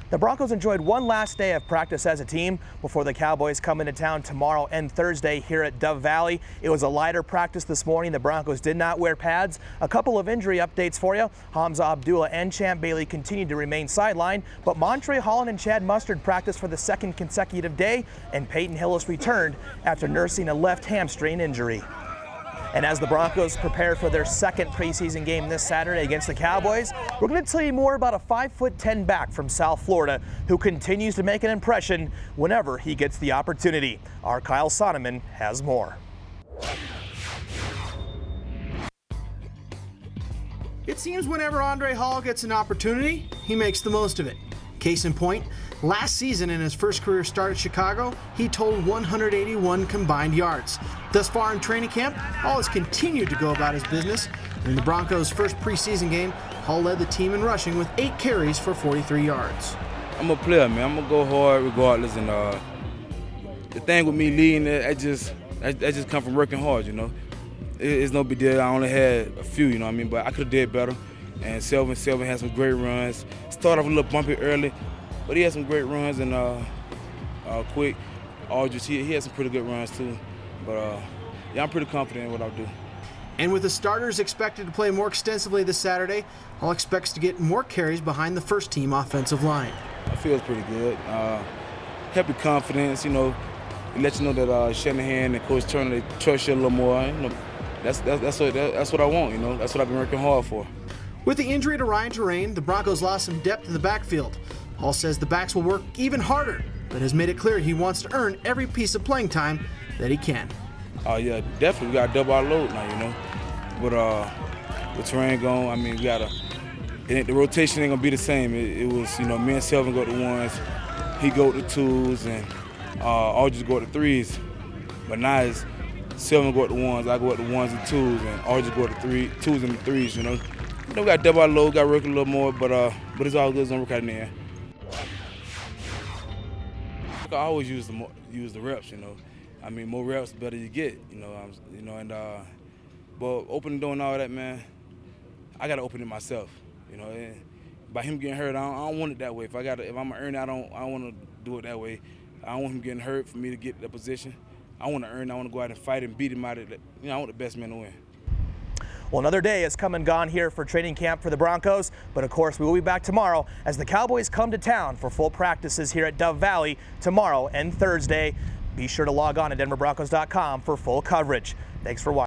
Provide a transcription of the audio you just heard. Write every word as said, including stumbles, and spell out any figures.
The Broncos enjoyed one last day of practice as a team before the Cowboys come into town tomorrow and Thursday here at Dove Valley. It was a lighter practice this morning. The Broncos did not wear pads. A couple of injury updates for you. Hamza Abdullah and Champ Bailey continued to remain sidelined, but Montre Holland and Chad Mustard practiced for the second consecutive day, and Peyton Hillis returned after nursing a left hamstring injury. And as the Broncos prepare for their second preseason game this Saturday against the Cowboys, we're going to tell you more about a five foot ten back from South Florida who continues to make an impression whenever he gets the opportunity. Our Kyle Sonneman has more. It seems whenever Andre Hall gets an opportunity, he makes the most of it. Case in point, last season in his first career start at Chicago, he totaled one hundred eighty-one combined yards. Thus far in training camp, Hall has continued to go about his business. In the Broncos' first preseason game, Hall led the team in rushing with eight carries for forty-three yards. I'm a player, man. I'm going to go hard regardless. And uh, the thing with me leading, I just, I, I just come from working hard, you know. It, it's no big deal. I only had a few, you know what I mean? But I could have did better. And Selvin, Selvin had some great runs. Started off a little bumpy early, but he had some great runs and uh, uh, quick. Aldridge, he, he had some pretty good runs too. But uh, yeah, I'm pretty confident in what I'll do. And with the starters expected to play more extensively this Saturday, Hall expects to get more carries behind the first team offensive line. I feel pretty good. Uh, help your confidence, you know. It lets you know that uh, Shanahan and Coach Turner, they trust you a little more. You know, that's that's that's what that's what I want. You know, that's what I've been working hard for. With the injury to Ryan Terrain, the Broncos lost some depth in the backfield. Hall says the backs will work even harder, but has made it clear he wants to earn every piece of playing time that he can. Oh, uh, yeah, definitely. We got to double our load now, you know. But uh, with Terrain gone, I mean, we got to – the rotation ain't going to be the same. It, it was, you know, me and Selvin go to the ones, he go to the twos, and uh, Aldridge go to the threes. But now it's Selvin go to the ones, I go to the ones and twos, and Aldridge go to the three, twos and the threes, you know. You know, we got to double our load, got to work a little more, but uh, but it's all good. It's going to work out in the end. I always use the more, use the reps, you know. I mean, more reps, the better you get, you know. I'm, you know, and uh, but opening the door and all that, man, I got to open it myself, you know. And by him getting hurt, I don't, I don't want it that way. If I got, if I'm gonna earn it, I don't, I don't want to do it that way. I don't want him getting hurt for me to get the position. I want to earn. I want to go out and fight and beat him out of it. You know, I want the best man to win. Well, another day has come and gone here for training camp for the Broncos, but of course we will be back tomorrow as the Cowboys come to town for full practices here at Dove Valley tomorrow and Thursday. Be sure to log on to denver broncos dot com for full coverage. Thanks for watching.